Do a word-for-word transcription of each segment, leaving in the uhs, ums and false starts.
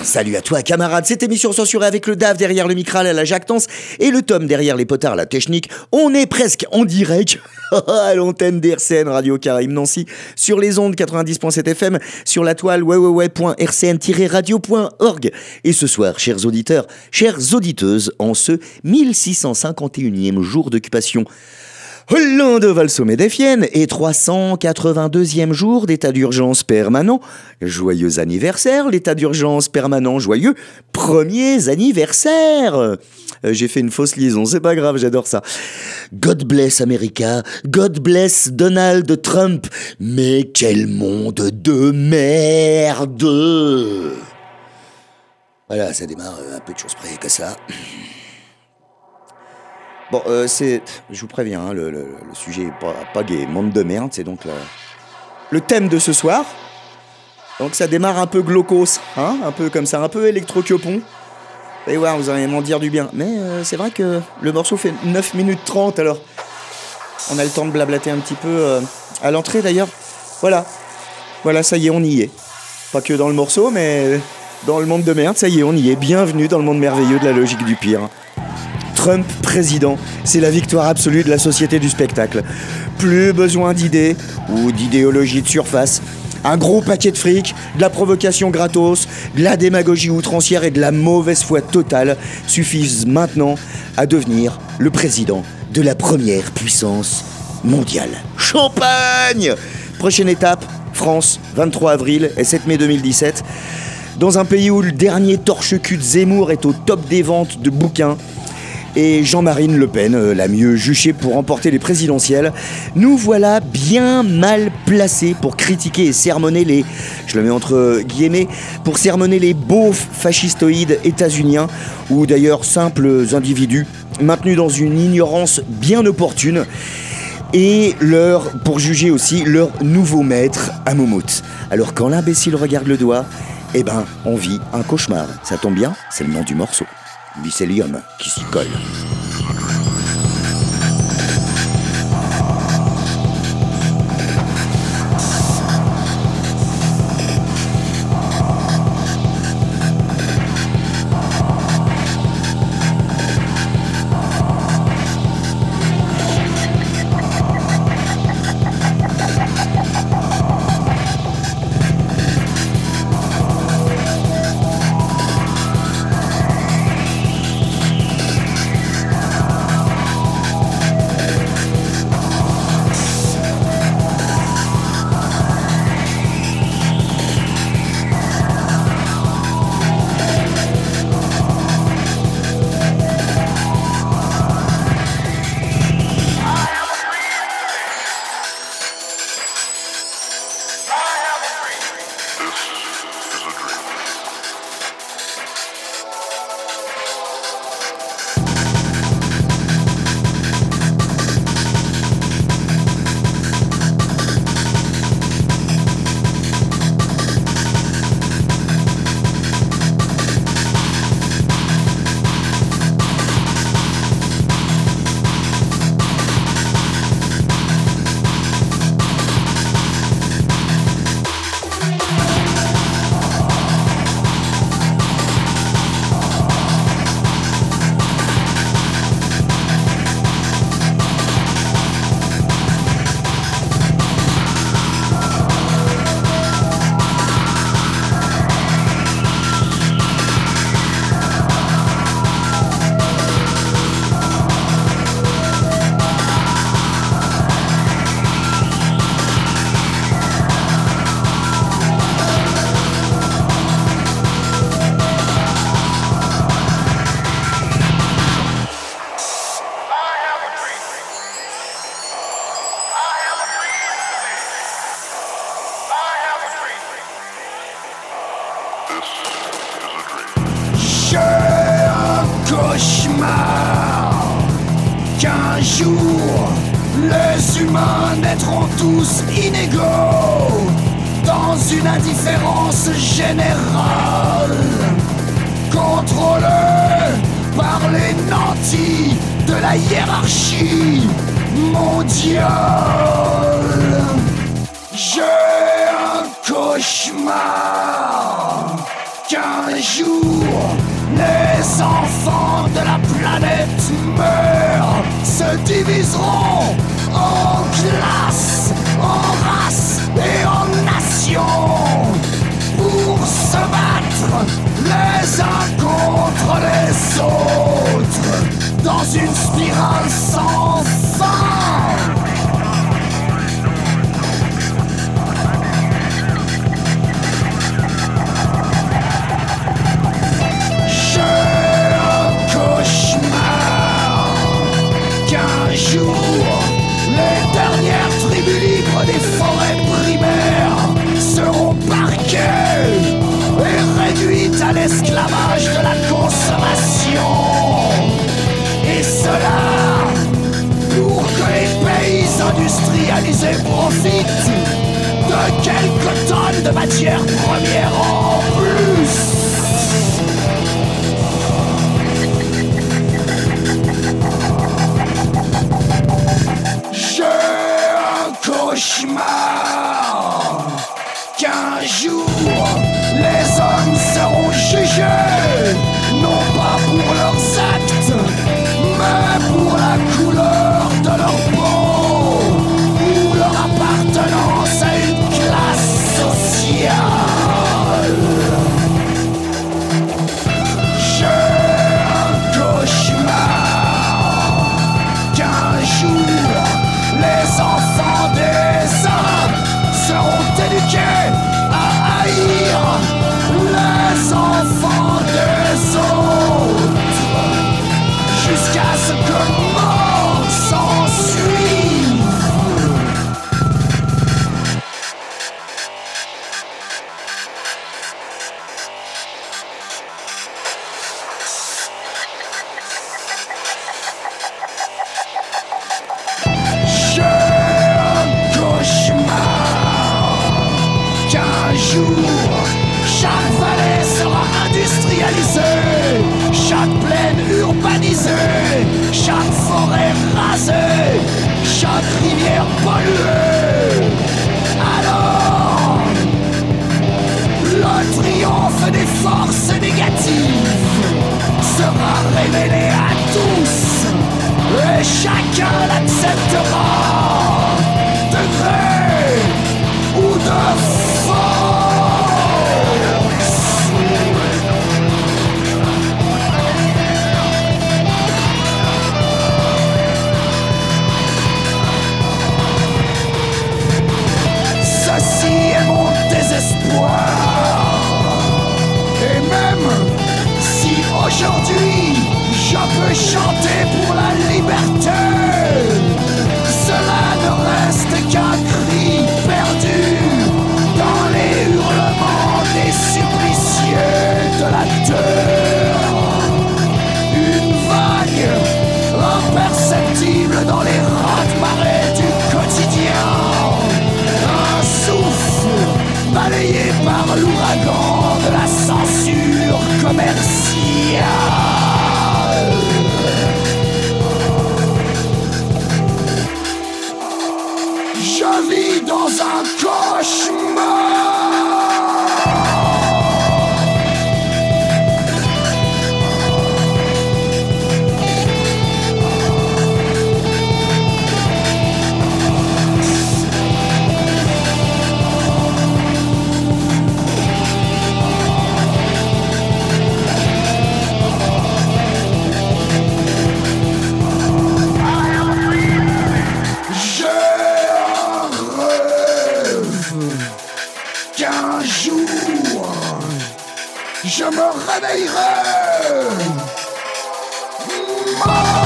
Salut à toi camarade, cette émission censurée avec le D A F derrière le Micral à la jactance et le Tom derrière les potards à la technique. On est presque en direct à l'antenne d'R C N Radio Caraïbes Nancy, sur les ondes quatre-vingt-dix virgule sept F M, sur la toile w w w point r c n tiret radio point org. Et ce soir, chers auditeurs, chères auditeuses, en ce mille six cent cinquante et unième jour d'occupation Hollande va le sommet des Fiennes et trois cent quatre-vingt-deuxième jour d'état d'urgence permanent. Joyeux anniversaire, l'état d'urgence permanent, joyeux premiers anniversaires. Euh, j'ai fait une fausse liaison, c'est pas grave, j'adore ça. God bless America, God bless Donald Trump. Mais quel monde de merde. Voilà, ça démarre un peu de choses près que ça. Bon, euh, c'est... Je vous préviens, hein, le, le, le sujet est pas, pas gay, monde de merde, c'est donc la, le thème de ce soir. Donc ça démarre un peu glaucos, hein, un peu comme ça, un peu électroquiopon. Vous allez voir, vous allez m'en dire du bien. Mais euh, c'est vrai que le morceau fait neuf minutes trente, alors on a le temps de blablater un petit peu euh, à l'entrée d'ailleurs. Voilà, voilà, ça y est, on y est. Pas que dans le morceau, mais dans le monde de merde, ça y est, on y est. Bienvenue dans le monde merveilleux de la logique du pire. Trump président, c'est la victoire absolue de la société du spectacle. Plus besoin d'idées ou d'idéologie de surface. Un gros paquet de fric, de la provocation gratos, de la démagogie outrancière et de la mauvaise foi totale suffisent maintenant à devenir le président de la première puissance mondiale. Champagne! Prochaine étape, France, vingt-trois avril et sept mai deux mille dix-sept. Dans un pays où le dernier torche-cul de Zemmour est au top des ventes de bouquins, et Jean-Marine Le Pen, euh, la mieux juchée pour remporter les présidentielles, nous voilà bien mal placés pour critiquer et sermonner les, je le mets entre guillemets, pour sermonner les beaufs fascistoïdes états-uniens, ou d'ailleurs simples individus, maintenus dans une ignorance bien opportune, et leur, pour juger aussi leur nouveau maître à Moumout. Alors quand l'imbécile regarde le doigt, eh ben, on vit un cauchemar. Ça tombe bien, c'est le nom du morceau. Mycélium qui s'y colle. Qu'un jour, les humains naîtront tous inégaux dans une indifférence générale, contrôlée par les nantis de la hiérarchie mondiale. J'ai un cauchemar qu'un jour de la planète meurt se diviseront en classes, en races et en nations pour se battre les uns contre les autres dans une spirale sans fin. J'ai un cauchemar qu'un jour les dernières tribus libres des forêts primaires seront parquées et réduites à l'esclavage de la consommation. Et cela pour que les pays industrialisés profitent de quelques tonnes de matières premières en plus. J'ai un cauchemar qu'un jour les hommes seront jugés non pas pour leurs actes mais pour la couleur de leur peau ou leur appartenance à une classe sociale. J'ai un cauchemar qu'un jour les enfants des uns seront éduqués à haïr les enfants des autres jusqu'à ce que mort s'en suive. J'ai un cauchemar qu'un jour chaque vallée sera industrialisée, chaque plaine urbanisée, chaque forêt rasée, chaque rivière polluée. Alors, le triomphe des forces négatives sera révélé à tous et chacun l'acceptera de gré ou de force. Ceci est mon désespoir. Et même si aujourd'hui je peux chanter pour la liberté, cela ne reste qu'un cri perdu dans les hurlements des suppliciés de la terre. Une vague imperceptible dans les raz-de-marée du quotidien. Un souffle balayé par l'ouragan de la censure commerciale. Je vis dans un cauchemar. Je me réveillerai mort.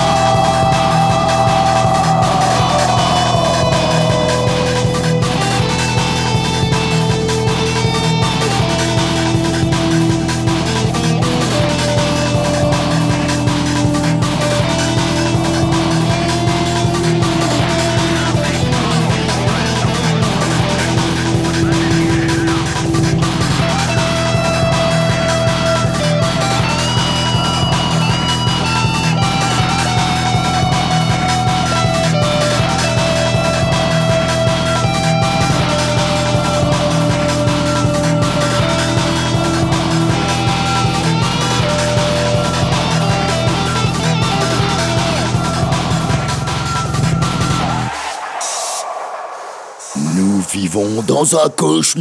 Nous vivons dans un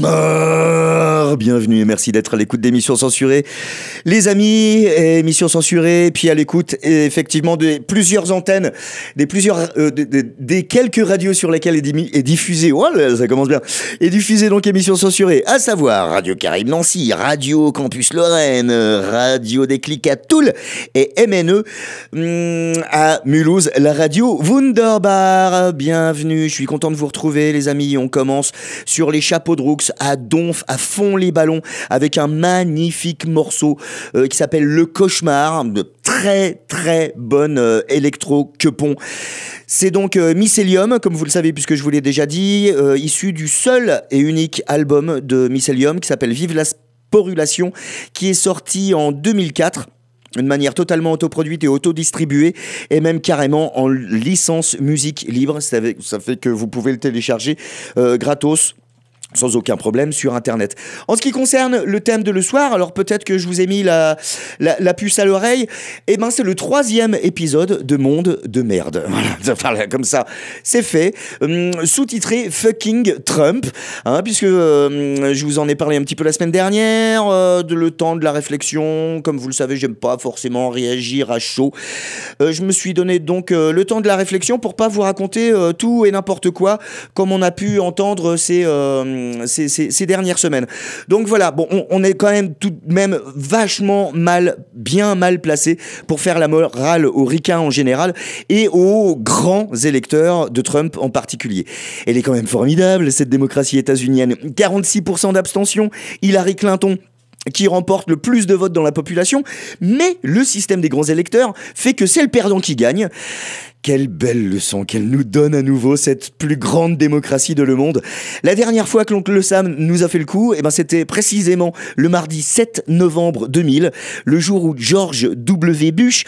cauchemar. Bienvenue et merci d'être à l'écoute d'émissions censurées. Les amis, émissions censurées, puis à l'écoute effectivement de plusieurs antennes, des plusieurs, euh, des, des, des quelques radios sur lesquelles est, di- est diffusée, oh là, ça commence bien, est diffusée donc émissions censurées, à savoir Radio Caraïbes Nancy, Radio Campus Lorraine, Radio Déclic à Toul et M N E hum, à Mulhouse, la radio Wunderbar. Bienvenue, je suis content de vous retrouver les amis. On commence sur les chapeaux de roux à Donf, à fond les ballons, avec un magnifique morceau euh, qui s'appelle Le Cauchemar, de très très bonne euh, électro-quepon. C'est donc euh, Mycelium, comme vous le savez puisque je vous l'ai déjà dit, euh, issu du seul et unique album de Mycelium qui s'appelle Vive la Sporulation, qui est sorti en deux mille quatre. De manière totalement autoproduite et autodistribuée, et même carrément en licence musique libre. Ça fait, ça fait que vous pouvez le télécharger euh, gratos, sans aucun problème sur internet. En ce qui concerne le thème de le soir, alors peut-être que je vous ai mis la, la, la puce à l'oreille, et ben c'est le troisième épisode de Monde de merde. Voilà, comme ça, c'est fait. Hum, sous-titré Fucking Trump, hein, puisque euh, je vous en ai parlé un petit peu la semaine dernière, euh, de le temps de la réflexion. Comme vous le savez, j'aime pas forcément réagir à chaud. Euh, je me suis donné donc euh, le temps de la réflexion pour pas vous raconter euh, tout et n'importe quoi, comme on a pu entendre ces... Euh, Ces, ces, ces dernières semaines. Donc voilà, bon, on, on est quand même tout de même vachement mal, bien mal placé pour faire la morale aux ricains en général et aux grands électeurs de Trump en particulier. Elle est quand même formidable, cette démocratie états-unienne. quarante-six pour cent d'abstention, Hillary Clinton qui remporte le plus de votes dans la population, mais le système des grands électeurs fait que c'est le perdant qui gagne. Quelle belle leçon qu'elle nous donne à nouveau, cette plus grande démocratie de le monde. La dernière fois que l'oncle Sam nous a fait le coup, eh ben c'était précisément le mardi sept novembre deux mille, le jour où George W. Bush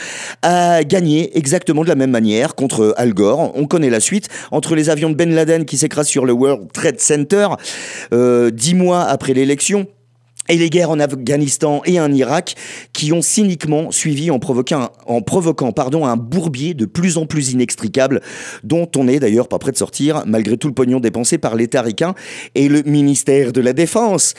a gagné exactement de la même manière contre Al Gore. On connaît la suite, entre les avions de Ben Laden qui s'écrasent sur le World Trade Center, euh, dix mois après l'élection, et les guerres en Afghanistan et en Irak qui ont cyniquement suivi en provoquant, en provoquant pardon, un bourbier de plus en plus inextricable dont on n'est d'ailleurs pas prêt de sortir malgré tout le pognon dépensé par l'État ricain et le ministère de la Défense.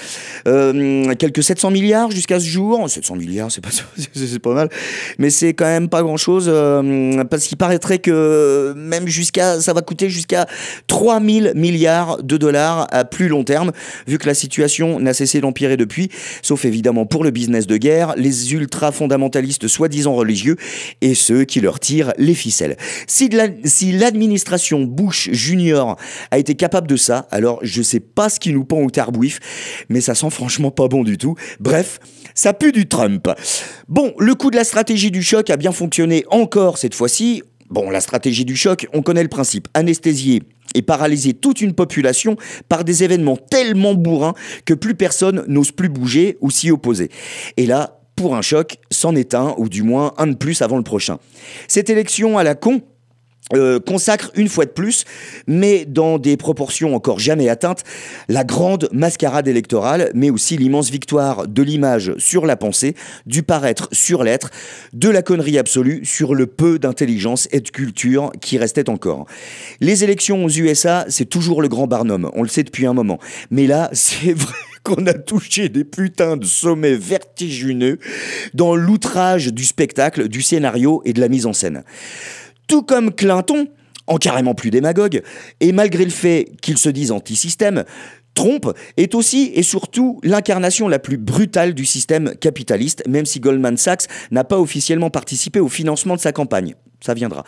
Euh, quelques sept cents milliards jusqu'à ce jour. sept cents milliards, c'est pas, c'est pas mal, mais c'est quand même pas grand-chose euh, parce qu'il paraîtrait que même jusqu'à, ça va coûter jusqu'à trois mille milliards de dollars à plus long terme vu que la situation n'a cessé d'empirer depuis. Sauf évidemment pour le business de guerre, les ultra-fondamentalistes soi-disant religieux et ceux qui leur tirent les ficelles. Si, de la, si l'administration Bush Junior a été capable de ça, alors je sais pas ce qui nous pend au tarbouif, mais ça sent franchement pas bon du tout. Bref, ça pue du Trump. Bon, le coup de la stratégie du choc a bien fonctionné encore cette fois-ci. Bon, la stratégie du choc, on connaît le principe. Anesthésier et paralyser toute une population par des événements tellement bourrins que plus personne n'ose plus bouger ou s'y opposer. Et là, pour un choc, c'en est un, ou du moins un de plus avant le prochain. Cette élection à la con Euh, consacre une fois de plus, mais dans des proportions encore jamais atteintes, la grande mascarade électorale, mais aussi l'immense victoire de l'image sur la pensée, du paraître sur l'être, de la connerie absolue sur le peu d'intelligence et de culture qui restait encore. Les élections aux U S A, c'est toujours le grand Barnum, on le sait depuis un moment, mais là, c'est vrai qu'on a touché des putains de sommets vertigineux dans l'outrage du spectacle, du scénario et de la mise en scène. Tout comme Clinton, en carrément plus démagogue, et malgré le fait qu'il se dise anti-système, Trump est aussi et surtout l'incarnation la plus brutale du système capitaliste, même si Goldman Sachs n'a pas officiellement participé au financement de sa campagne. Ça viendra.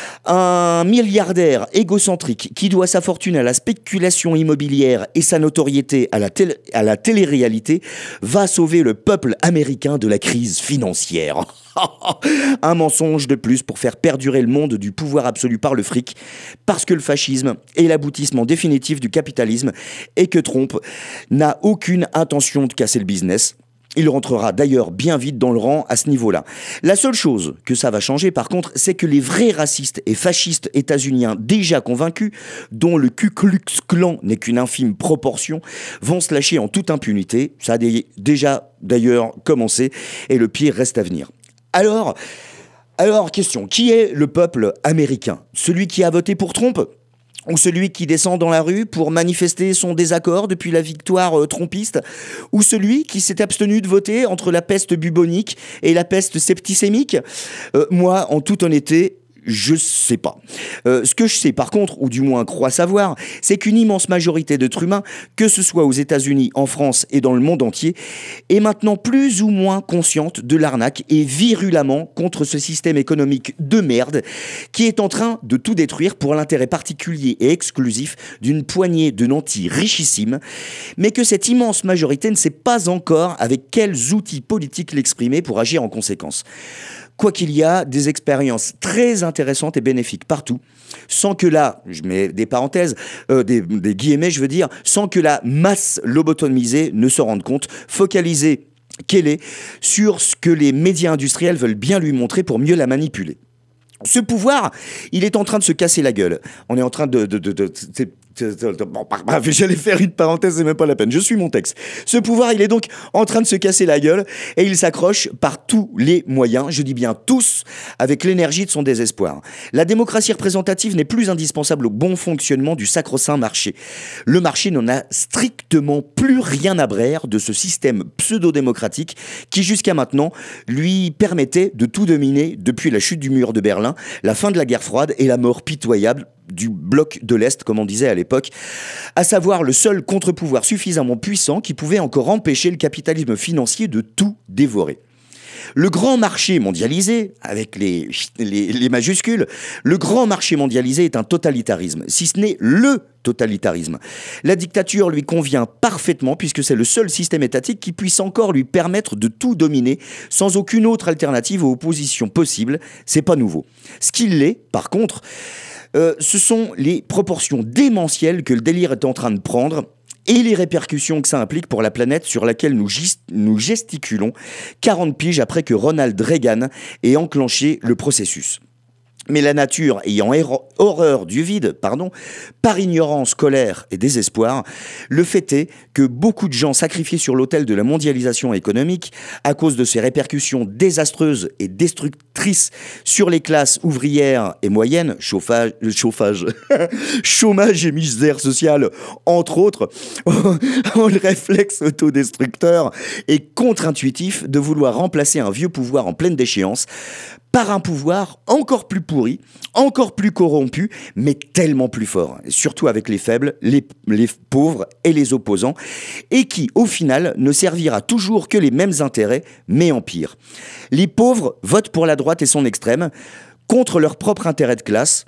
Un milliardaire égocentrique qui doit sa fortune à la spéculation immobilière et sa notoriété à la, télé- à la télé-réalité va sauver le peuple américain de la crise financière. Un mensonge de plus pour faire perdurer le monde du pouvoir absolu par le fric, parce que le fascisme est l'aboutissement définitif du capitalisme et que Trump n'a aucune intention de casser le business. Il rentrera d'ailleurs bien vite dans le rang à ce niveau-là. La seule chose que ça va changer par contre, c'est que les vrais racistes et fascistes états-uniens déjà convaincus, dont le Ku Klux Klan n'est qu'une infime proportion, vont se lâcher en toute impunité. Ça a déjà d'ailleurs commencé et le pire reste à venir. Alors, alors question, qui est le peuple américain ? Celui qui a voté pour Trump ? ou celui qui descend dans la rue pour manifester son désaccord depuis la victoire euh, trompiste, ou celui qui s'est abstenu de voter entre la peste bubonique et la peste septicémique. Euh, moi, en toute honnêteté, je sais pas. Euh, ce que je sais par contre, ou du moins crois savoir, c'est qu'une immense majorité d'êtres humains, que ce soit aux États-Unis, en France et dans le monde entier, est maintenant plus ou moins consciente de l'arnaque et virulemment contre ce système économique de merde qui est en train de tout détruire pour l'intérêt particulier et exclusif d'une poignée de nantis richissimes, mais que cette immense majorité ne sait pas encore avec quels outils politiques l'exprimer pour agir en conséquence. Quoi qu'il y a des expériences très intéressantes et bénéfiques partout, sans que là, je mets des parenthèses, euh, des, des guillemets, je veux dire, sans que la masse lobotomisée ne se rende compte, focalisée qu'elle est sur ce que les médias industriels veulent bien lui montrer pour mieux la manipuler. Ce pouvoir, il est en train de se casser la gueule. On est en train de... de, de, de, de Bon, bref, j'allais faire une parenthèse, c'est même pas la peine. Je suis mon texte. Ce pouvoir, il est donc en train de se casser la gueule et il s'accroche par tous les moyens, je dis bien tous, avec l'énergie de son désespoir. La démocratie représentative n'est plus indispensable au bon fonctionnement du sacro-saint marché. Le marché n'en a strictement plus rien à braire de ce système pseudo-démocratique qui, jusqu'à maintenant, lui permettait de tout dominer depuis la chute du mur de Berlin, la fin de la guerre froide et la mort pitoyable du bloc de l'Est, comme on disait à l'époque, à savoir le seul contre-pouvoir suffisamment puissant qui pouvait encore empêcher le capitalisme financier de tout dévorer. Le grand marché mondialisé, avec les, les, les majuscules, le grand marché mondialisé est un totalitarisme, si ce n'est le totalitarisme. La dictature lui convient parfaitement puisque c'est le seul système étatique qui puisse encore lui permettre de tout dominer sans aucune autre alternative ou opposition possible. C'est pas nouveau. Ce qu'il est, par contre, Euh, ce sont les proportions démentielles que le délire est en train de prendre et les répercussions que ça implique pour la planète sur laquelle nous, gist- nous gesticulons quarante piges après que Ronald Reagan ait enclenché le processus. Mais la nature ayant héro- horreur du vide, pardon, par ignorance, colère et désespoir, le fait est que beaucoup de gens sacrifiés sur l'autel de la mondialisation économique, à cause de ses répercussions désastreuses et destructrices sur les classes ouvrières et moyennes, chauffage, chauffage, chômage et misère sociale, entre autres, ont le réflexe autodestructeur et contre-intuitif de vouloir remplacer un vieux pouvoir en pleine déchéance par un pouvoir encore plus pourri, encore plus corrompu, mais tellement plus fort, surtout avec les faibles, les, les pauvres et les opposants, et qui, au final, ne servira toujours que les mêmes intérêts, mais en pire. Les pauvres votent pour la droite et son extrême, contre leur propre intérêt de classe,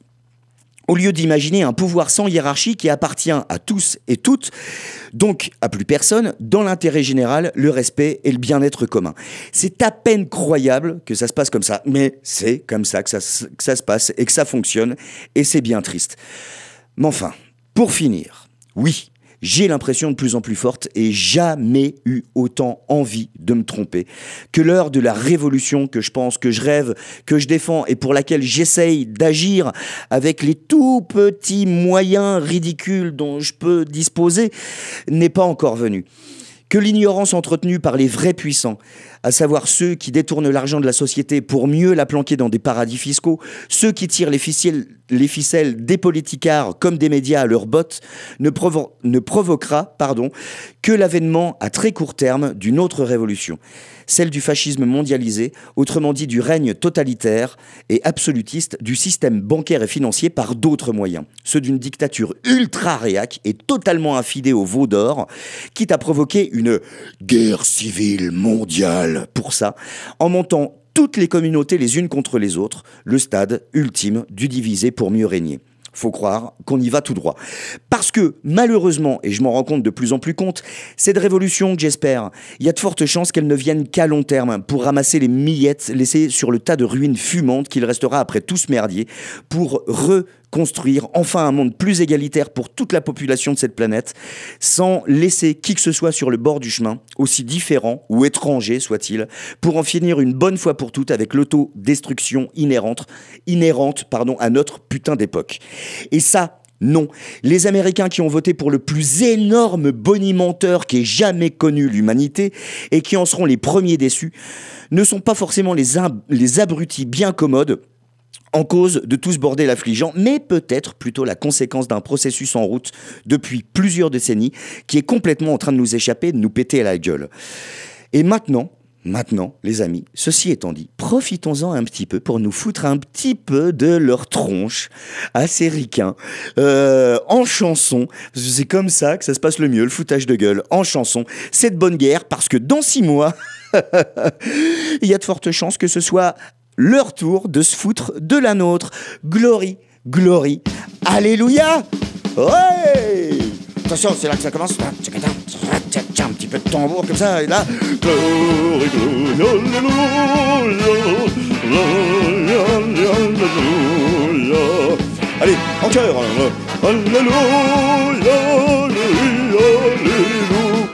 au lieu d'imaginer un pouvoir sans hiérarchie qui appartient à tous et toutes, donc à plus personne, dans l'intérêt général, le respect et le bien-être commun. C'est à peine croyable que ça se passe comme ça, mais c'est comme ça que ça, que ça se passe et que ça fonctionne, et c'est bien triste. Mais enfin, pour finir, oui, j'ai l'impression de plus en plus forte et jamais eu autant envie de me tromper que l'heure de la révolution que je pense, que je rêve, que je défends et pour laquelle j'essaye d'agir avec les tout petits moyens ridicules dont je peux disposer n'est pas encore venue. Que l'ignorance entretenue par les vrais puissants, à savoir ceux qui détournent l'argent de la société pour mieux la planquer dans des paradis fiscaux, ceux qui tirent les ficelles, les ficelles des politicards comme des médias à leurs bottes, ne, provo- ne provoquera pardon, que l'avènement à très court terme d'une autre révolution, celle du fascisme mondialisé, autrement dit du règne totalitaire et absolutiste du système bancaire et financier par d'autres moyens, ceux d'une dictature ultra-réac et totalement infidée au veau d'or, quitte à provoquer une guerre civile mondiale pour ça, en montant toutes les communautés les unes contre les autres, le stade ultime du diviser pour mieux régner. Faut croire qu'on y va tout droit. Parce que, malheureusement, et je m'en rends compte de plus en plus compte, cette révolution que j'espère, il y a de fortes chances qu'elle ne vienne qu'à long terme pour ramasser les miettes laissées sur le tas de ruines fumantes qu'il restera après tout ce merdier, pour reconstruire enfin un monde plus égalitaire pour toute la population de cette planète, sans laisser qui que ce soit sur le bord du chemin, aussi différent ou étranger soit-il, pour en finir une bonne fois pour toutes avec l'autodestruction inhérente, inhérente pardon, à notre putain d'époque. Et ça, non. Les Américains qui ont voté pour le plus énorme bonimenteur qu'ait jamais connu l'humanité et qui en seront les premiers déçus, ne sont pas forcément les, ab- les abrutis bien commodes en cause de tout ce bordel affligeant, mais peut-être plutôt la conséquence d'un processus en route depuis plusieurs décennies qui est complètement en train de nous échapper, de nous péter à la gueule. Et maintenant, maintenant, les amis, ceci étant dit, profitons-en un petit peu pour nous foutre un petit peu de leur tronche à ces ricains euh, en chanson. C'est comme ça que ça se passe le mieux, le foutage de gueule en chanson. C'est de bonne guerre parce que dans six mois, il y a de fortes chances que ce soit leur tour de se foutre de la nôtre. Glory, glory, alléluia. Ouais. Attention, c'est là que ça commence. Tiens, un petit peu de tambour comme ça, et là. Glory, glory, alléluia, alléluia. Allez, en chœur. Alléluia, alléluia, alléluia.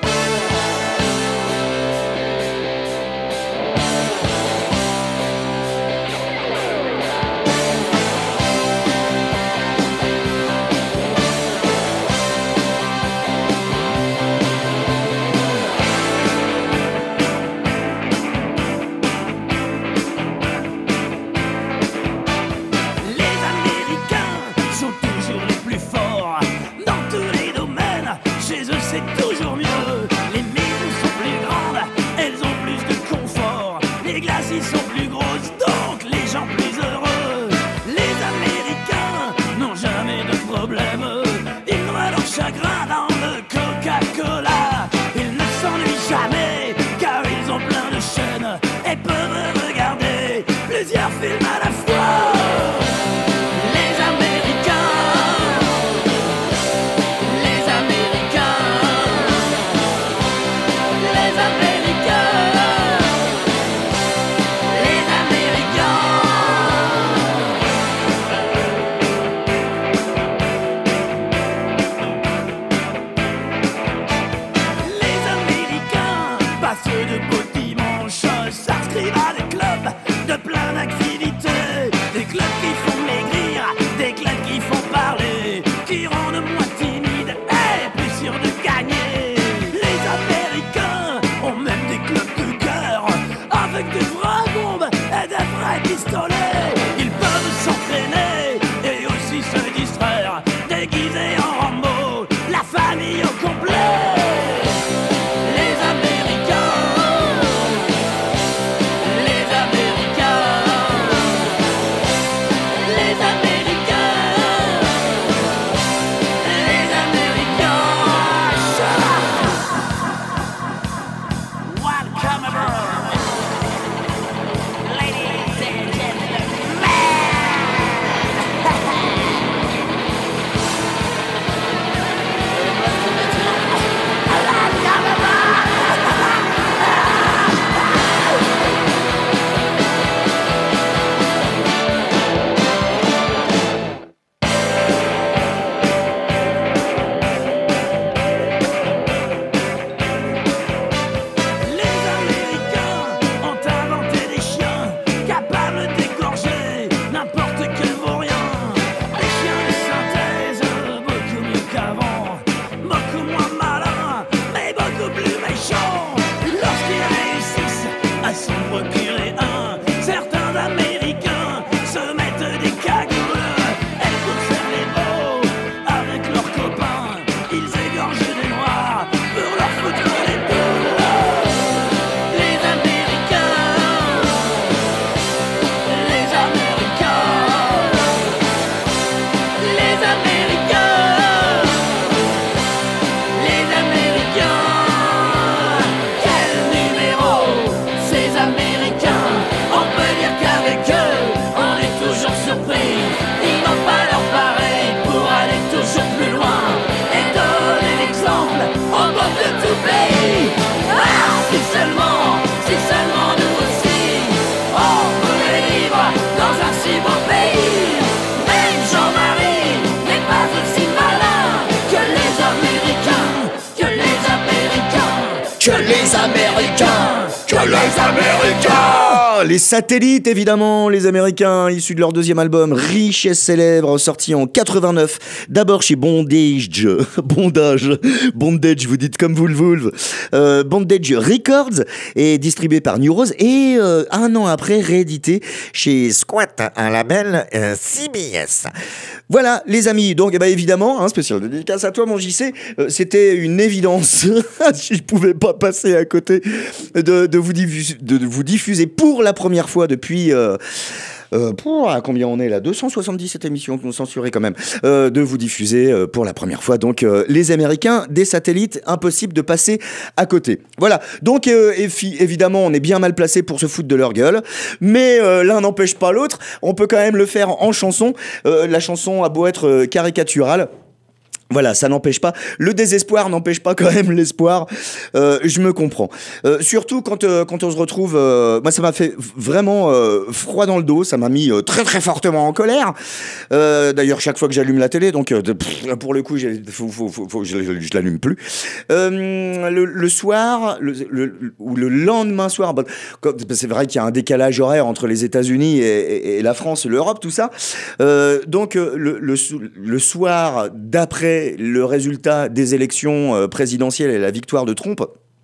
Que les Américains, que les Américains Oh, les satellites, évidemment, les Américains, issus de leur deuxième album, Richesse célèbre, sorti en quatre-vingt-neuf, d'abord chez Bondage, Bondage, Bondage, vous dites comme vous le voulez, euh, Bondage Records, et distribué par New Rose, et euh, un an après, réédité chez Squat, un label euh, C B S. Voilà, les amis, donc eh ben, évidemment, hein, spécial dédicace à toi, mon J C, euh, c'était une évidence, je ne pouvais pas passer à côté de, de, vous, diffuser, de, de vous diffuser pour la première fois depuis... Euh, Euh, pour, à combien on est là, deux cent soixante-dix-sept émissions qu'on censurait quand même, euh, de vous diffuser euh, pour la première fois donc euh, les Américains, des satellites, impossible de passer à côté. Voilà, donc euh, évidemment on est bien mal placé pour se foutre de leur gueule, mais euh, l'un n'empêche pas l'autre, on peut quand même le faire en chanson. Euh, la chanson a beau être euh, caricaturale, voilà, ça n'empêche pas. Le désespoir n'empêche pas quand même l'espoir. Euh, je me comprends. Euh, surtout quand euh, quand on se retrouve. Euh, moi, ça m'a fait vraiment euh, froid dans le dos. Ça m'a mis euh, très très fortement en colère. Euh, d'ailleurs, chaque fois que j'allume la télé, donc euh, de, pff, pour le coup, j'ai, faut, faut, faut, faut, je, je, je l'allume plus. Euh, le, le soir, le, le, ou le lendemain soir, bon, c'est vrai qu'il y a un décalage horaire entre les États-Unis et, et, et la France, l'Europe, tout ça. Euh, donc le, le, le soir d'après le résultat des élections présidentielles et la victoire de Trump,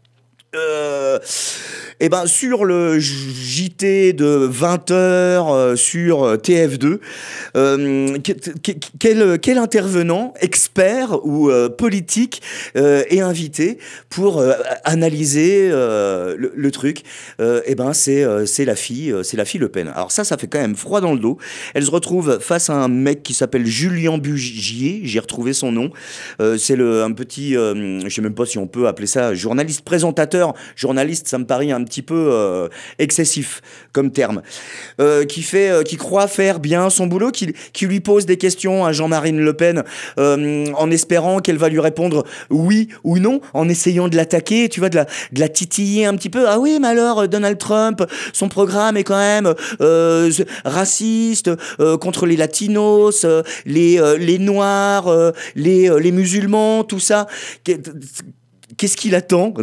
euh, et ben sur le J T de vingt heures euh, sur T F deux, euh, quel, quel intervenant, expert ou euh, politique euh, est invité pour euh, analyser euh, le, le truc? euh, Et ben c'est euh, c'est la fille, c'est la fille Le Pen. Alors ça, ça fait quand même froid dans le dos. Elle se retrouve face à un mec qui s'appelle Julien Bugier. J'ai retrouvé son nom. Euh, c'est le un petit, euh, je sais même pas si on peut appeler ça journaliste, présentateur, journaliste. Ça me paraît un petit peu euh, excessif comme terme, euh, qui fait, euh, qui croit faire bien son boulot, qui, qui lui pose des questions à Jean-Marine Le Pen euh, en espérant qu'elle va lui répondre oui ou non, en essayant de l'attaquer, tu vois, de la, de la titiller un petit peu. Ah oui, mais alors Donald Trump, son programme est quand même euh, raciste, euh, contre les latinos, euh, les, euh, les noirs, euh, les, euh, les musulmans, tout ça. Qu'est-ce qu'il attend?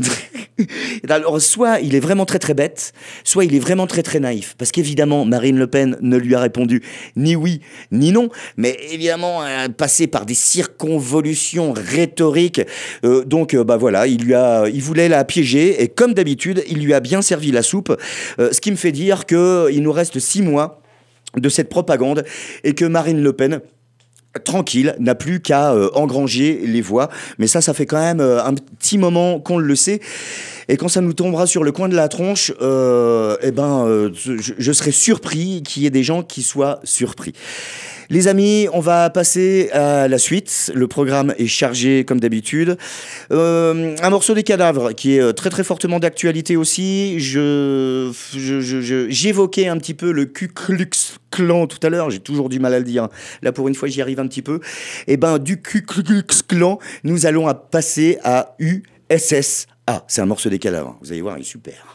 Alors, soit il est vraiment très très bête, soit il est vraiment très très naïf. Parce qu'évidemment, Marine Le Pen ne lui a répondu ni oui ni non, mais évidemment, euh, passé par des circonvolutions rhétoriques. Euh, donc, euh, bah voilà, il lui a, il voulait la piéger et comme d'habitude, il lui a bien servi la soupe. Euh, ce qui me fait dire qu'il nous reste six mois de cette propagande et que Marine Le Pen, tranquille, n'a plus qu'à euh, engranger les voix. Mais ça, ça fait quand même euh, un petit moment qu'on le sait. Et quand ça nous tombera sur le coin de la tronche, euh, eh ben, euh, je, je serai surpris qu'il y ait des gens qui soient surpris. Les amis, on va passer à la suite. Le programme est chargé comme d'habitude. Euh, un morceau des Cadavres qui est très très fortement d'actualité aussi. Je, je, je, je, j'évoquais un petit peu le Ku Klux Klan tout à l'heure. J'ai toujours du mal à le dire. Là, pour une fois, j'y arrive un petit peu. Et ben, du Ku Klux Klan, nous allons à passer à U S S A. C'est un morceau des Cadavres. Vous allez voir, il est super.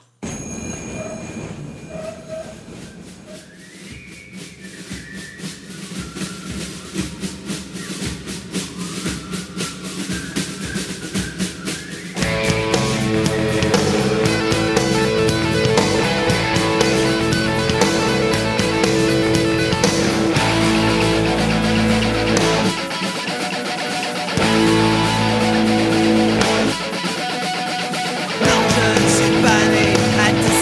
I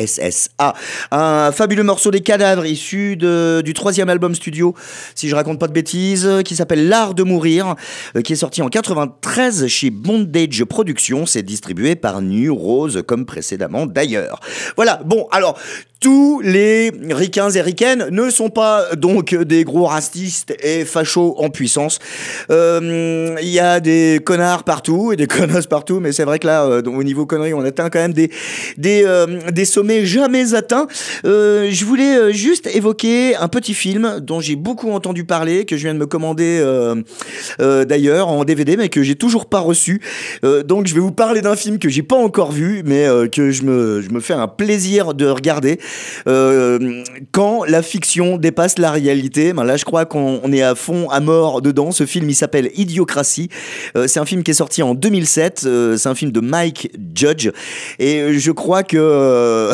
S S A. Un fabuleux morceau des Cadavres issu de, du troisième album studio, si je raconte pas de bêtises, qui s'appelle L'Art de Mourir, euh, qui est sorti en quatre-vingt-treize chez Bondage Productions. C'est distribué par New Rose, comme précédemment d'ailleurs. Voilà, bon, alors... Tous les ricains et ricaines ne sont pas donc des gros racistes et fachos en puissance. Il euh, y a des connards partout et des connasses partout, mais c'est vrai que là, euh, au niveau conneries, on atteint quand même des, des, euh, des sommets jamais atteints. Euh, je voulais juste évoquer un petit film dont j'ai beaucoup entendu parler, que je viens de me commander euh, euh, d'ailleurs en D V D, mais que j'ai toujours pas reçu. Euh, donc je vais vous parler d'un film que j'ai pas encore vu, mais euh, que je me, je me fais un plaisir de regarder. Euh, quand la fiction dépasse la réalité, ben là je crois qu'on on est à fond, à mort dedans. Ce film il s'appelle Idiocratie. Euh, c'est un film qui est sorti en deux mille sept. Euh, c'est un film de Mike Judge et je crois que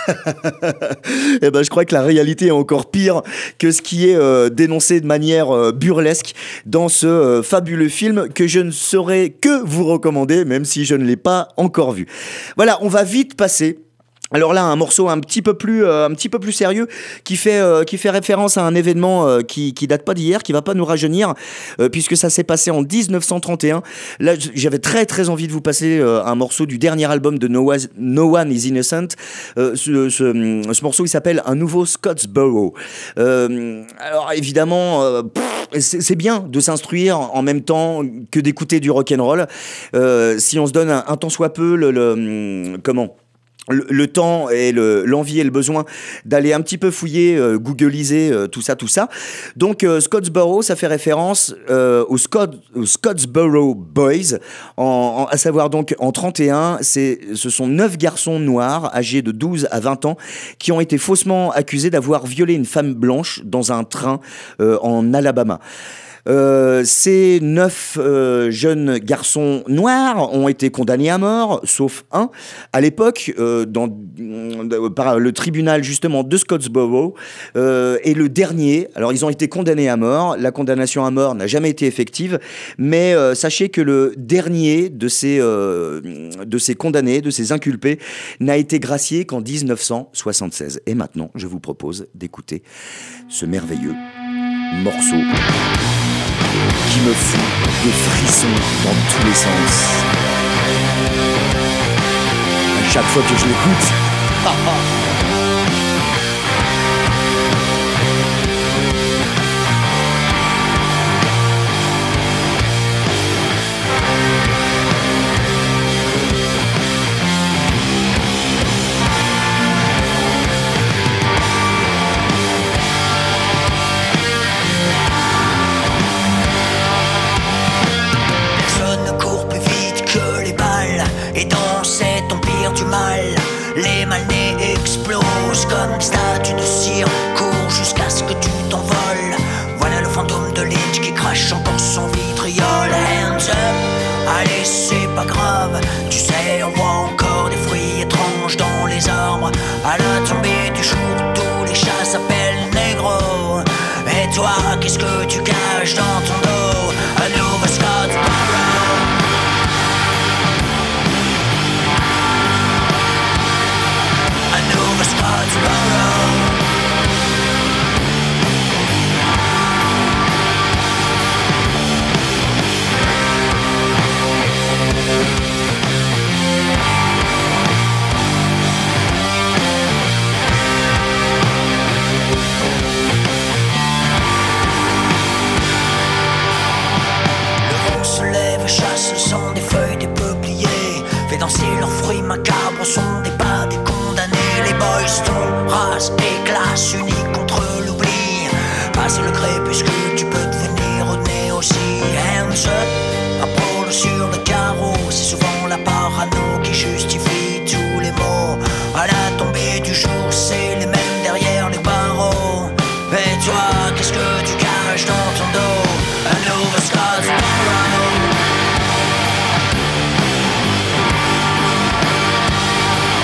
et ben je crois que la réalité est encore pire que ce qui est euh, dénoncé de manière euh, burlesque dans ce euh, fabuleux film que je ne saurais que vous recommander, même si je ne l'ai pas encore vu. Voilà, on va vite passer. Alors là, un morceau un petit peu plus, euh, un petit peu plus sérieux qui fait, euh, qui fait référence à un événement euh, qui, qui date pas d'hier, qui va pas nous rajeunir, euh, puisque ça s'est passé en dix-neuf cent trente et un. Là, j'avais très très envie de vous passer euh, un morceau du dernier album de No, Was, no One Is Innocent. Euh, ce, ce, ce morceau, il s'appelle Un Nouveau Scottsboro. Euh, alors évidemment, euh, pff, c'est, c'est bien de s'instruire en même temps que d'écouter du rock'n'roll. Euh, si on se donne un, un tant soit peu le, le comment Le, le temps et le, l'envie et le besoin d'aller un petit peu fouiller, euh, googliser euh, tout ça, tout ça. Donc euh, Scottsboro, ça fait référence euh, aux, Scott, aux Scottsboro Boys, en, en, à savoir donc en trente et un, c'est, ce sont neuf garçons noirs âgés de douze à vingt ans qui ont été faussement accusés d'avoir violé une femme blanche dans un train euh, en Alabama. Euh, ces neuf euh, jeunes garçons noirs ont été condamnés à mort, sauf un, à l'époque, euh, dans, euh, par le tribunal justement de Scottsboro, euh, et le dernier, alors ils ont été condamnés à mort, la condamnation à mort n'a jamais été effective, mais euh, sachez que le dernier de ces, euh, de ces condamnés, de ces inculpés, n'a été gracié qu'en dix-neuf cent soixante-seize. Et maintenant, je vous propose d'écouter ce merveilleux morceau qui me fout des frissons dans tous les sens. À chaque fois que je l'écoute, les malnés explosent comme des statues de cire, courent jusqu'à ce que tu t'envoles. Voilà le fantôme de Lynch qui crache encore son vitriol. Hands up, allez c'est pas grave, tu sais on voit encore des fruits étranges dans les arbres. À la tombée du jour tous les chats s'appellent négro. Et toi qu'est-ce que tu caches dans ton dos? Un nouveau Scottsboro. Danser leurs fruits macabres sont des pas des condamnés. Les boys ton race et classe unique contre l'oubli. Passe le crépuscule, tu peux devenir au nez aussi. Hands up, un pôle sur le carreau. C'est souvent la parano qui justifie tous les mots. À la tombée du jour, c'est les mêmes derrière les barreaux. Et toi, qu'est-ce que tu caches dans ton dos? Un nouveau Scottsboro.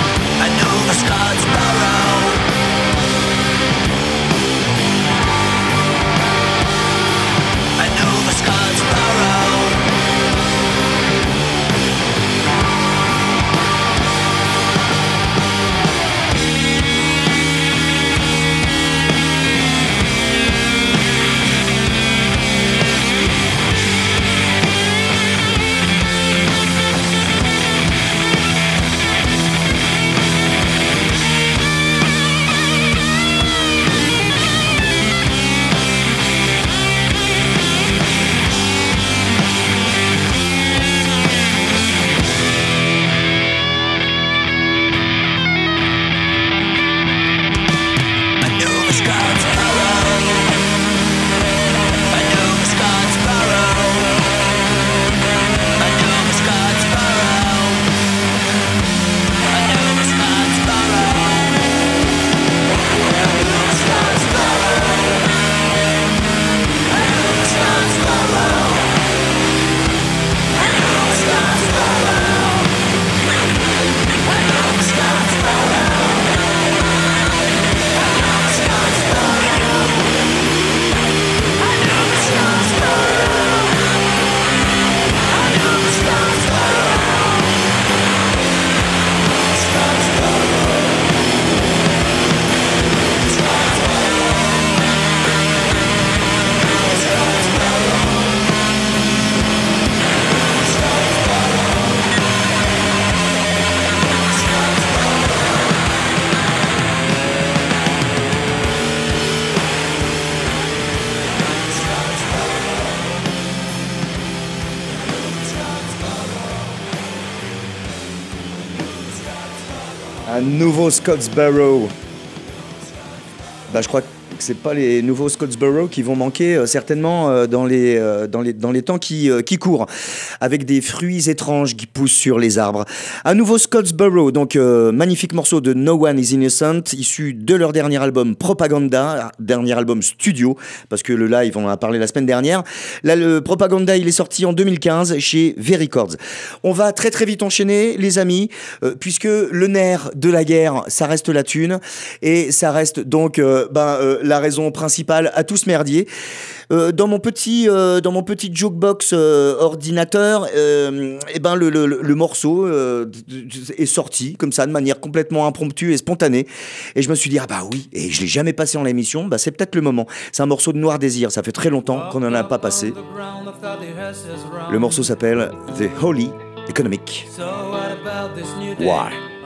Un nouveau Scottsboro. Bah, je crois que c'est pas les nouveaux Scottsboro qui vont manquer euh, certainement euh, dans, les, euh, dans, les, dans les temps qui, euh, qui courent, avec des fruits étranges qui poussent sur les arbres. Un nouveau Scottsboro, donc euh, magnifique morceau de No One Is Innocent, issu de leur dernier album Propaganda, dernier album studio, parce que le live on en a parlé la semaine dernière. Là, le Propaganda, il est sorti en deux mille quinze chez V-Records. On va très très vite enchaîner, les amis, euh, puisque le nerf de la guerre, ça reste la thune, et ça reste donc euh, ben, euh, la raison principale à tout ce merdier. Euh, dans mon petit euh, dans mon petit jukebox euh, ordinateur, euh, et ben le, le, le morceau euh, est sorti comme ça de manière complètement impromptue et spontanée. Et je me suis dit ah bah oui, et je l'ai jamais passé en l'émission, bah c'est peut-être le moment. C'est un morceau de Noir Désir, ça fait très longtemps qu'on en a pas passé. Le morceau s'appelle The Holy Economic War.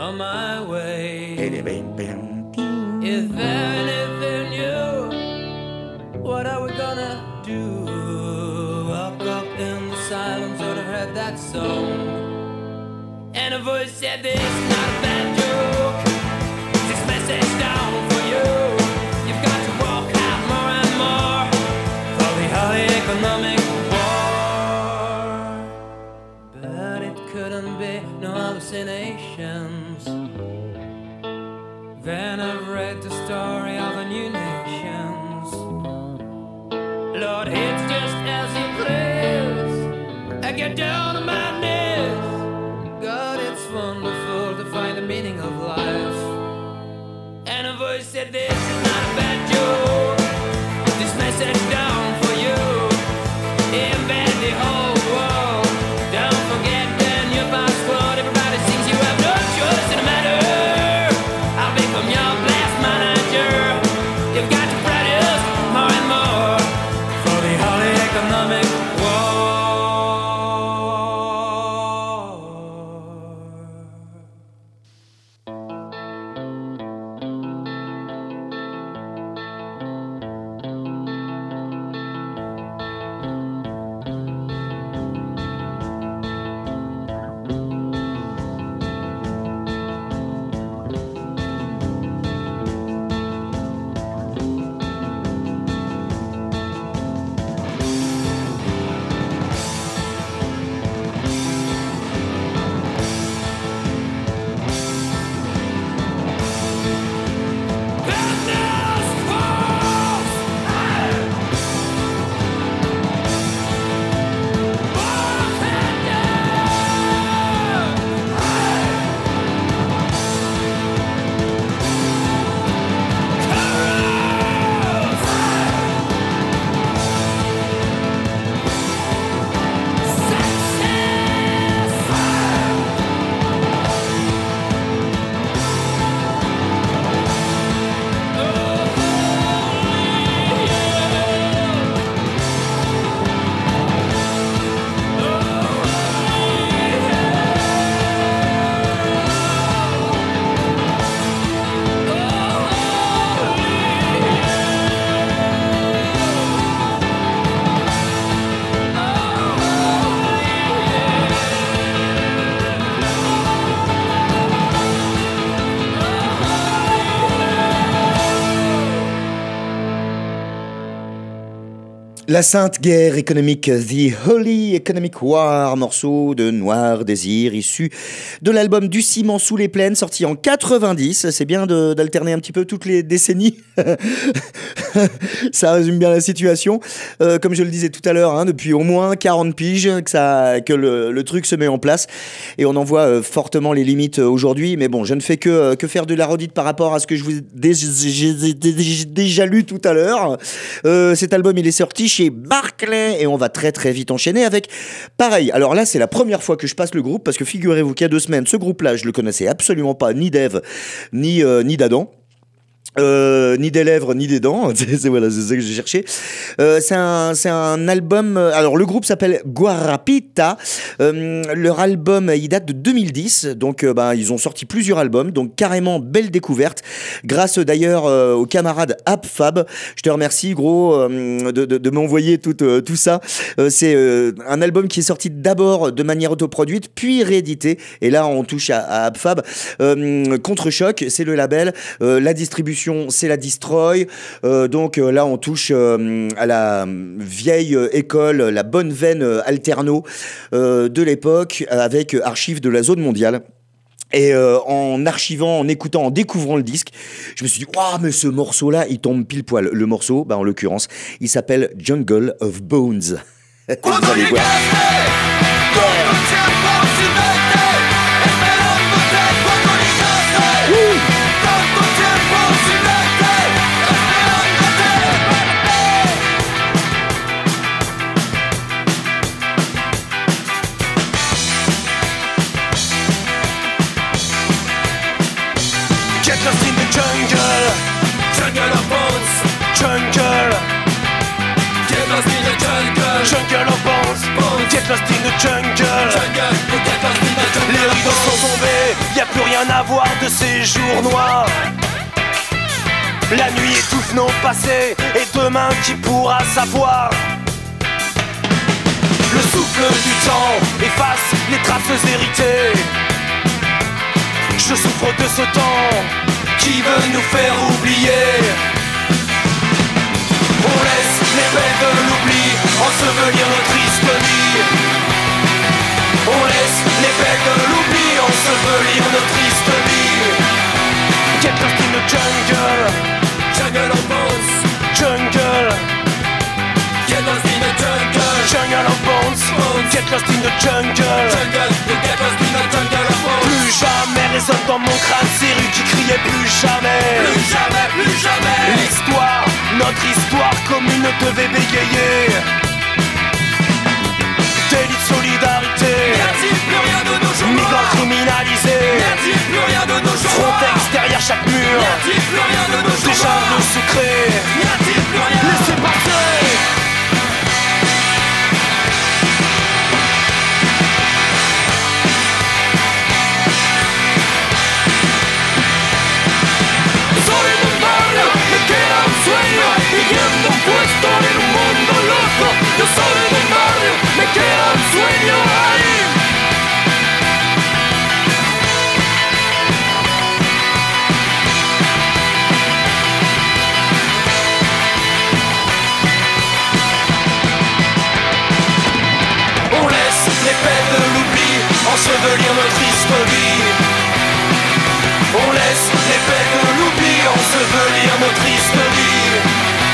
Is there anything new? What are we gonna do? Walk up in the silence, sort of heard that song. And a voice said, this is not a bad joke. This message down for you. You've got to walk out more and more for the holy economic war. But it couldn't be no hallucinations. Then I've read the story of the new nations. Lord, it's just as you please. I get down on my knees. God, it's wonderful to find the meaning of life. And a voice said, this is not a bad joke. This message down for you. Embed the whole world. Don't forget then your passport. Everybody sings, you have no choice in the matter. From your blast manager, you've got to practice more and more for the holy economic war. La Sainte Guerre économique, The Holy Economic War, morceau de Noir Désir, issu de l'album Du ciment sous les plaines, sorti en quatre-vingt-dix. C'est bien de, d'alterner un petit peu toutes les décennies. Ça résume bien la situation. Euh, comme je le disais tout à l'heure, hein, depuis au moins quarante piges que, ça, que le, le truc se met en place. Et on en voit euh, fortement les limites euh, aujourd'hui. Mais bon, je ne fais que, euh, que faire de la redite par rapport à ce que je vous ai déjà, déjà, déjà lu tout à l'heure. Euh, cet album, il est sorti chez Barclay et on va très très vite enchaîner avec pareil. Alors là, c'est la première fois que je passe le groupe parce que figurez-vous qu'il y a deux semaines, ce groupe-là, je le connaissais absolument pas, ni d'Ève, ni, euh, ni d'Adam. Euh, ni des lèvres ni des dents, c'est, c'est, voilà, c'est ça que j'ai cherché. Euh, c'est, un, c'est un album. Alors le groupe s'appelle Guarapita. Euh, leur album il date de deux mille dix, donc euh, bah, ils ont sorti plusieurs albums, donc carrément belle découverte. Grâce d'ailleurs euh, au camarade AppFab. Je te remercie gros euh, de, de, de m'envoyer tout, euh, tout ça. Euh, c'est euh, un album qui est sorti d'abord de manière autoproduite, puis réédité. Et là on touche à, à AppFab. Euh, Contre-Choc, c'est le label. Euh, la distribution, c'est la Destroy. Euh, donc euh, là, on touche euh, à la vieille euh, école, la bonne veine euh, alterno euh, de l'époque, avec euh, archives de la zone mondiale. Et euh, en archivant, en écoutant, en découvrant le disque, je me suis dit, waouh, mais ce morceau-là, il tombe pile poil. Le morceau, bah, en l'occurrence, il s'appelle Jungle of Bones. Vous allez voir. Jungle of bones, get lost in the jungle. Les rideaux sont tombés, y a plus rien à voir de ces jours noirs. La nuit étouffe nos passés, et demain qui pourra savoir? Le souffle du temps efface les traces héritées. Je souffre de ce temps qui veut nous faire oublier. On laisse les bêtes de l'oubli ensevelir nos tristes vies. On laisse les bêtes de l'oubli ensevelir nos tristes vies. Get lost in the jungle. Jungle of bones. Jungle. Get lost in the jungle. Jungle of bones. Get lost in the jungle. Jungle. Get lost in the jungle of bones. Plus jamais résonne dans mon crâne ces rues qui criaient plus jamais. Plus jamais, plus jamais. L'histoire, notre histoire commune devait bégayer. Délit de solidarité. N'y plus rien de nos jours. Migrants criminalisés. N'y plus rien de nos jours. Frontex derrière chaque mur. N'y plus rien de nos jours. Déjà le secret. N'y plus rien. Laissez passer. Viviendo puesto en un mundo loco. Yo soy del barrio, me queda un sueño ahí. On laisse les peines de l'oubli ensevelir notre triste vie. On laisse les peines de l'oubli ensevelir notre triste vie.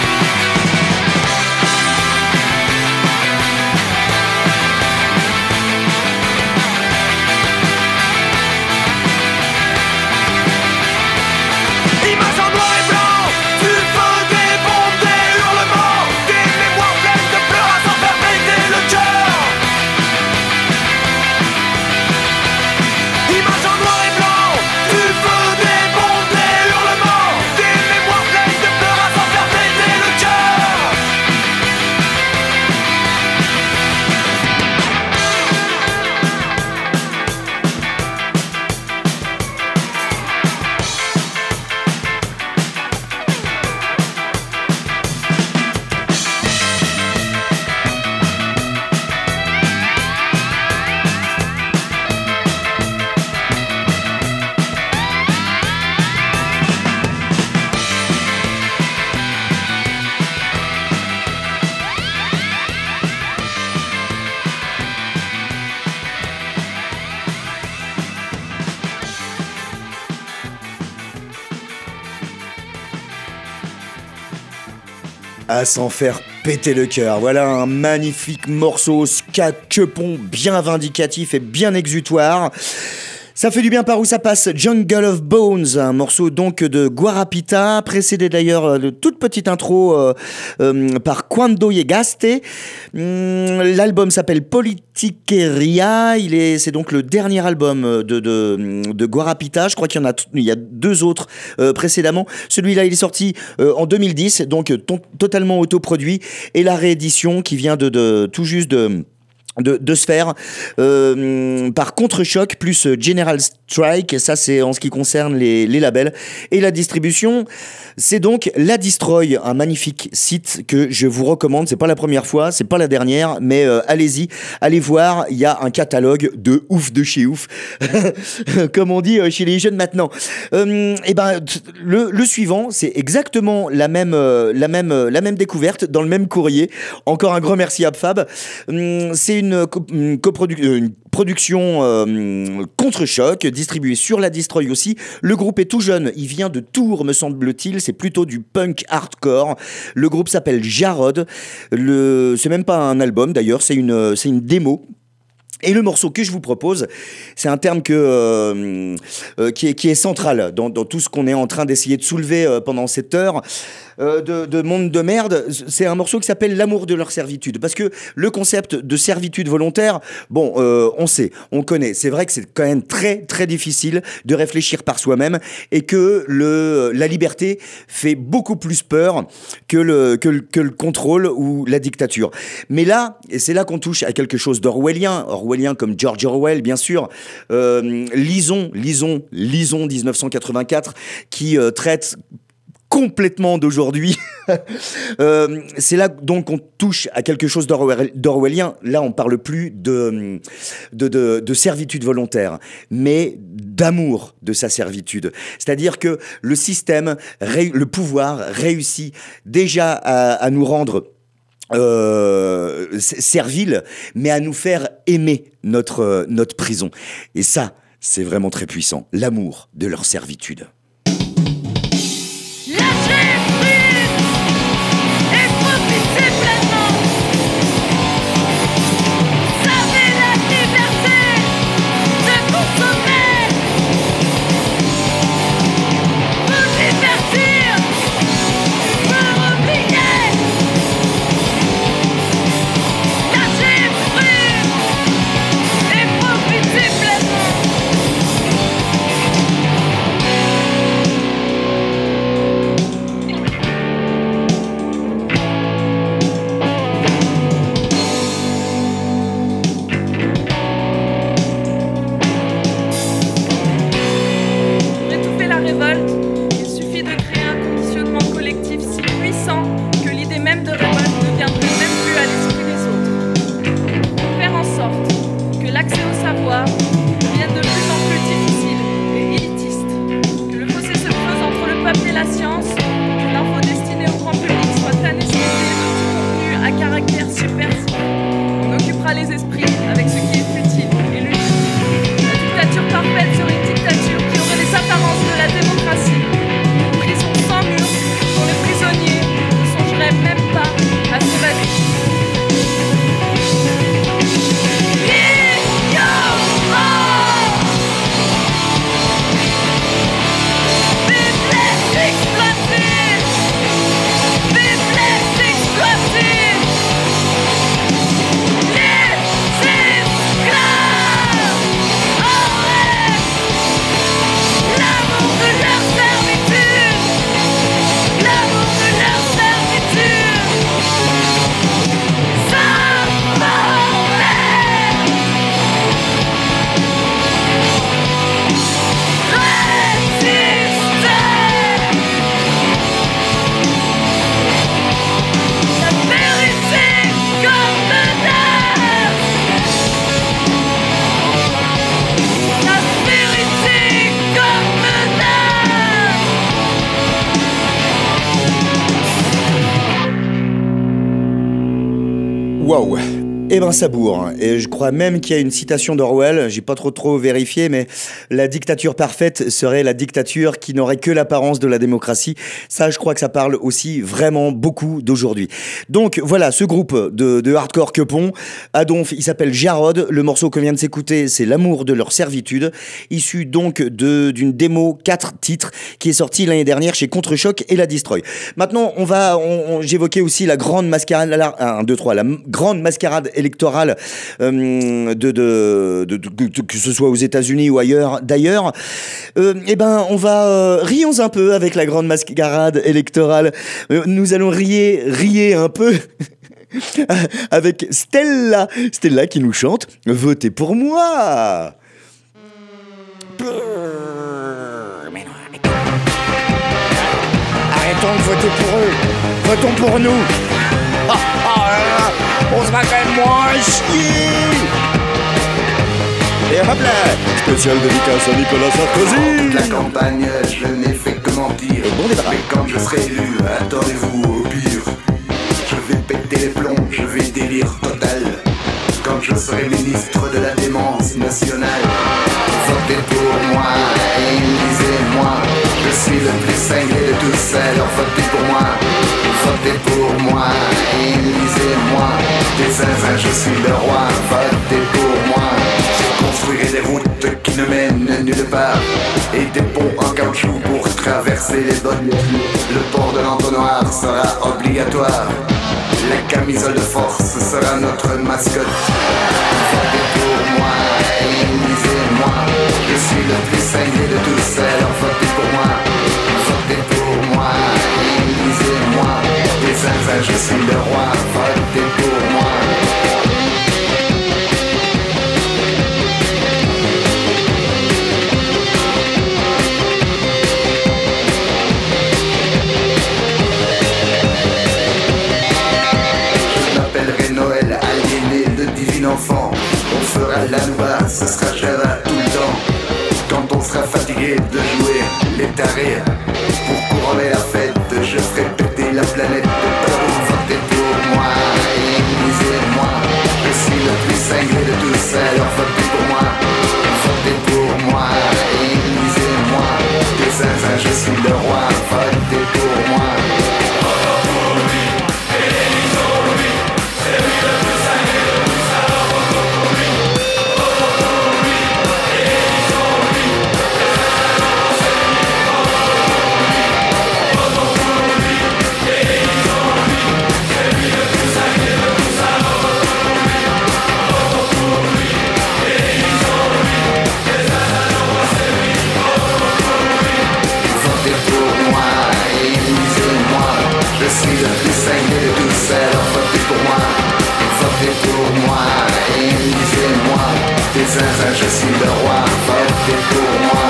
À s'en faire péter le cœur. Voilà un magnifique morceau ska quepon bien vindicatif et bien exutoire. Ça fait du bien par où ça passe. Jungle of Bones, un morceau donc de Guarapita, précédé d'ailleurs de toute petite intro euh, euh, par Cuando Llegaste. Hum, l'album s'appelle Politiqueria. Il est, c'est donc le dernier album de, de, de Guarapita. Je crois qu'il y en a, il y a deux autres euh, précédemment. Celui-là, il est sorti euh, en deux mille dix, donc t- totalement autoproduit. Et la réédition qui vient de, de tout juste de De, de se faire euh, par Contre-Choc plus General Strike. Ça, c'est en ce qui concerne les, les labels. Et la distribution, c'est donc La Destroy, un magnifique site que je vous recommande. C'est pas la première fois, c'est pas la dernière, mais euh, allez-y, allez voir. Il y a un catalogue de ouf de chez ouf, comme on dit chez les jeunes maintenant. Euh, et ben, le, le suivant, c'est exactement la même, euh, la même, la même découverte dans le même courrier. Encore un grand merci à Fab. Euh, c'est une, co- une, coproduc- une production euh, Contre-Choc, distribuée sur La Destroy aussi. Le groupe est tout jeune, il vient de Tours, me semble-t-il. C'est plutôt du punk hardcore. Le groupe s'appelle Jarod. Le... C'est même pas un album d'ailleurs, c'est une, c'est une démo. Et le morceau que je vous propose, c'est un terme que, euh, euh, qui, est, qui est central dans, dans tout ce qu'on est en train d'essayer de soulever euh, pendant cette heure euh, de, de monde de merde. C'est un morceau qui s'appelle L'amour de leur servitude. Parce que le concept de servitude volontaire, bon, euh, on sait, on connaît. C'est vrai que c'est quand même très, très difficile de réfléchir par soi-même et que le, la liberté fait beaucoup plus peur que le, que, le, que le contrôle ou la dictature. Mais là, et c'est là qu'on touche à quelque chose d'orwellien, orwellien comme George Orwell, bien sûr. Euh, lisons, lisons, lisons dix-neuf cent quatre-vingt-quatre, qui euh, traite complètement d'aujourd'hui. euh, c'est là donc qu'on touche à quelque chose d'orwell- d'orwellien. Là, on parle plus de, de, de, de servitude volontaire, mais d'amour de sa servitude. C'est-à-dire que le système, ré- le pouvoir réussit déjà à, à nous rendre Euh, servile, mais à nous faire aimer notre, notre prison. Et ça, c'est vraiment très puissant. L'amour de leur servitude. Lâchez prise et profitez pleinement. Savez la liberté de consommer. Vous divertir, vous oublier. Lâchez prise et profitez pleinement. Pour étouffer la révolte, il suffit de créer un conditionnement collectif si puissant que l'idée même de révolte ne viendrait même plus à l'esprit des autres. Pour faire en sorte que l'accès au savoir devienne de plus en plus difficile et élitiste, que le fossé se creuse entre le peuple et la science, que l'info destinée au grand public soit anesthésiée de tout contenu à caractère subversif. On occupera les esprits avec ce qui est futile et ludique. La dictature parfaite serait une dictature qui aurait les apparences de la démocratie. Une prison sans mur dont les prisonniers ne songeraient même pas à s'évader. Vive les exploités! Vive les exploités! Les esclaves! En rêve! L'amour de leur servitude! L'amour de leur servitude! Ça La vérité comme menace. La vérité comme menace. Waouh! Eh ben ça bourre, et je crois même qu'il y a une citation d'Orwell, j'ai pas trop trop vérifié, mais la dictature parfaite serait la dictature qui n'aurait que l'apparence de la démocratie. Ça, je crois que ça parle aussi vraiment beaucoup d'aujourd'hui. Donc voilà, ce groupe de, de hardcore quepon, à Donf, il s'appelle Jarod, le morceau qu'on vient de s'écouter, c'est L'amour de leur servitude, issu donc de, d'une démo quatre titres qui est sortie l'année dernière chez Contre-Choc et La Destroy. Maintenant, on va, on, on, j'évoquais aussi la grande mascarade, un, deux, trois, la grande mascarade électorale euh, de, de, de, de, de, que ce soit aux États-Unis ou ailleurs. D'ailleurs, euh, eh ben, on va euh, rions un peu avec la grande mascarade électorale. Euh, nous allons rier, rier un peu. Avec Stella, Stella qui nous chante « Votez pour moi ». Arrêtons de voter pour eux, votons pour nous. Ah, ah, là, on sera quand même moins chier. Et hop là, spécial dédicace à Nicolas Sarkozy. Toute la campagne, je n'ai fait que mentir. Bon Mais quand je serai élu, attendez-vous au pire. Je vais péter les plombs, je vais délire total. Quand je serai ministre de la démence nationale, votez pour moi, élisez-moi. Je suis le plus cinglé de tous, alors votez pour moi. Votez pour moi, élisez-moi. Des zinzins, je suis le roi, votez pour moi. Je construirai des routes qui ne mènent nulle part et des ponts en caoutchouc pour traverser les bottes. Le port de l'entonnoir sera obligatoire. La camisole de force sera notre mascotte. Votez pour moi, élisez-moi. Je suis le plus cinglé de tous, alors votez pour moi. Votez pour moi, élisez-moi. Des zinzins, je suis le roi, votez pour moi. Enfant, on fera la loi, ce sera Java tout le temps. Quand on sera fatigué de jouer les tarés, pour couronner la fête, je ferai péter la planète. Votez pour moi, élisez-moi. Je suis le plus cinglé de tous, alors votez pour moi. Votez pour moi, élisez-moi. Des zinzins, je suis le roi, votez pour moi. Je suis le plus cinglé de tous, alors votez pour moi. Votez pour moi, élisez-moi. Des zinzins, je suis le roi, votez pour moi.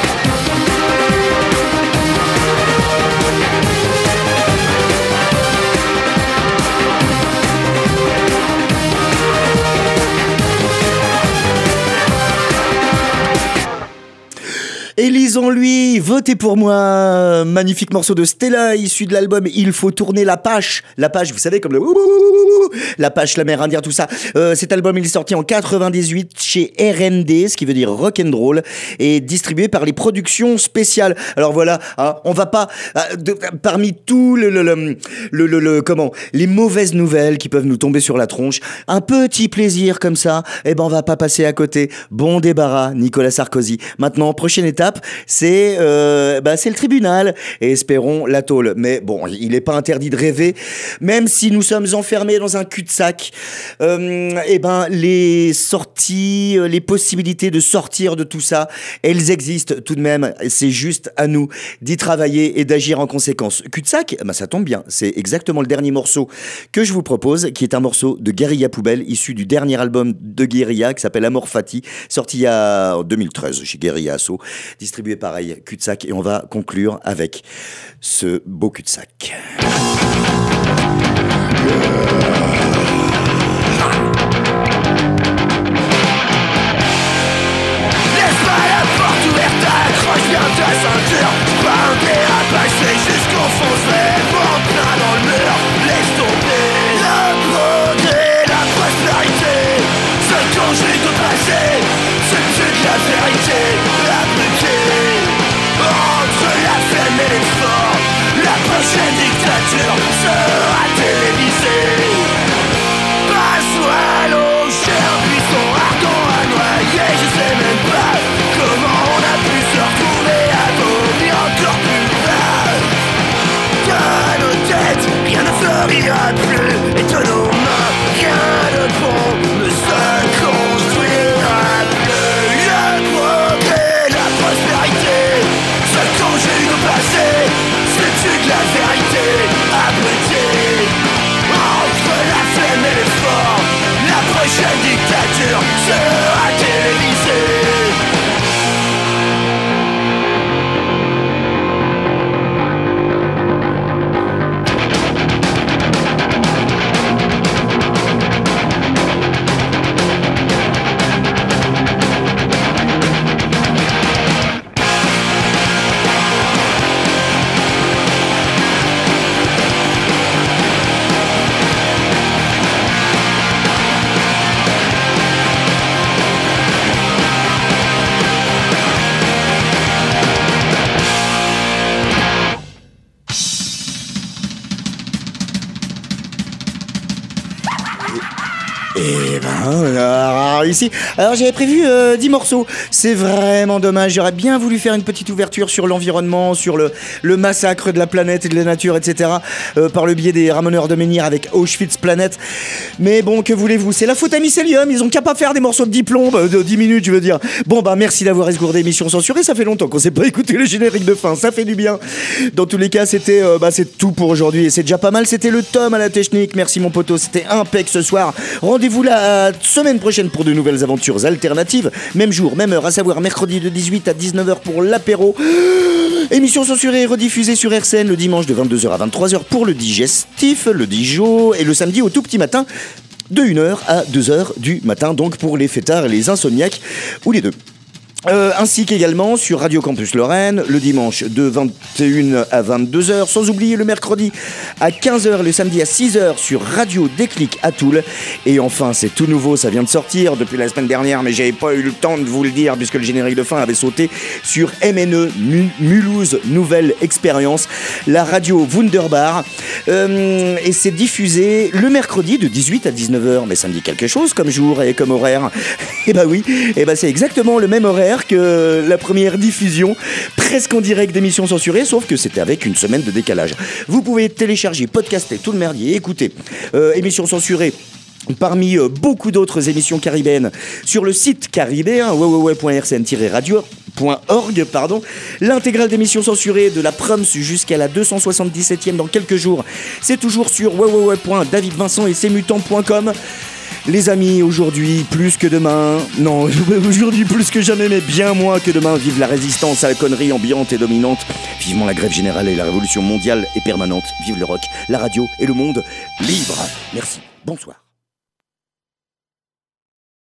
Élisons-lui, votez pour moi. Magnifique morceau de Stella, issu de l'album Il faut tourner la page. La page, vous savez, comme le la page, l'amérindien, tout ça. Euh, cet album, il est sorti en quatre-vingt-dix-huit chez R and D, ce qui veut dire rock'n'roll, et distribué par les productions spéciales. Alors voilà, hein, on va pas, euh, de, parmi tout le, le, le, le, le, le, comment, les mauvaises nouvelles qui peuvent nous tomber sur la tronche, un petit plaisir comme ça, eh ben on va pas passer à côté. Bon débarras, Nicolas Sarkozy. Maintenant, prochaine étape, c'est, euh, bah, c'est le tribunal, et espérons la tôle. Mais bon, il est pas interdit de rêver, même si nous sommes enfermés dans un cul-de-sac, euh, eh ben, les sorties, les possibilités de sortir de tout ça, elles existent tout de même. C'est juste à nous d'y travailler et d'agir en conséquence. Cul-de-sac, ben, ça tombe bien. C'est exactement le dernier morceau que je vous propose, qui est un morceau de Guérilla Poubelle, issu du dernier album de Guérilla, qui s'appelle Amor Fati, sorti il y a en deux mille treize chez Guérilla Asso, distribué pareil, cul-de-sac. Et on va conclure avec ce beau cul-de-sac. Accroche bien ta ceinture, pas un dérapage, c'est juste qu'on fonce vraiment plein dans le mur. Laisse tomber le progrès, la prospérité. pas réussi. Alors j'avais prévu euh, dix morceaux. C'est vraiment dommage. J'aurais bien voulu faire une petite ouverture sur l'environnement, sur le, le massacre de la planète et de la nature, et cetera. Euh, par le biais des Ramoneurs de Menhir avec Auschwitz Planet. Mais bon, que voulez-vous? C'est la faute à Mycelium. Ils ont qu'à pas faire des morceaux de dix plombes, euh, de dix minutes, je veux dire. Bon, bah merci d'avoir esgourdé Émission Censurée. Ça fait longtemps qu'on s'est pas écouté le générique de fin. Ça fait du bien. Dans tous les cas, c'était, euh, bah, c'est tout pour aujourd'hui. Et c'est déjà pas mal. C'était le Tom à la technique. Merci mon poteau. C'était impec ce soir. Rendez-vous la semaine prochaine pour de nouvelles aventures alternatives. Même jour, même heure, à savoir mercredi de dix-huit à dix-neuf heures pour l'apéro. Émission censurée rediffusée sur R C N le dimanche de vingt-deux heures à vingt-trois heures pour le digestif, le dijo, et le samedi au tout petit matin de une heure à deux heures du matin, donc pour les fêtards et les insomniaques, ou les deux. Euh, ainsi qu'également sur Radio Campus Lorraine le dimanche de vingt et une à vingt-deux heures, sans oublier le mercredi à quinze heures, le samedi à six heures sur Radio Déclic à Toul. Et enfin, c'est tout nouveau, ça vient de sortir depuis la semaine dernière, mais j'avais pas eu le temps de vous le dire puisque le générique de fin avait sauté, sur M N E Mulhouse Nouvelle Expérience, la radio Wunderbar. Euh, et c'est diffusé le mercredi de dix-huit à dix-neuf heures. Mais ça me dit quelque chose comme jour et comme horaire. Et bah oui, et bah c'est exactement le même horaire que la première diffusion, presque en direct d'émissions censurées, sauf que c'était avec une semaine de décalage. Vous pouvez télécharger, podcaster tout le merdier, écouter euh, émissions censurées parmi euh, beaucoup d'autres émissions caribéennes sur le site caribéen w w w point r c n tiret radio point org, pardon. L'intégrale d'émissions censurées de la Proms jusqu'à la deux cent soixante-dix-septième dans quelques jours, c'est toujours sur w w w point david vincent et ses mutants point com. Les amis, aujourd'hui plus que demain, non, aujourd'hui plus que jamais, mais bien moins que demain, vive la résistance à la connerie ambiante et dominante, vivement la grève générale et la révolution mondiale et permanente, vive le rock, la radio et le monde libre. Merci, bonsoir.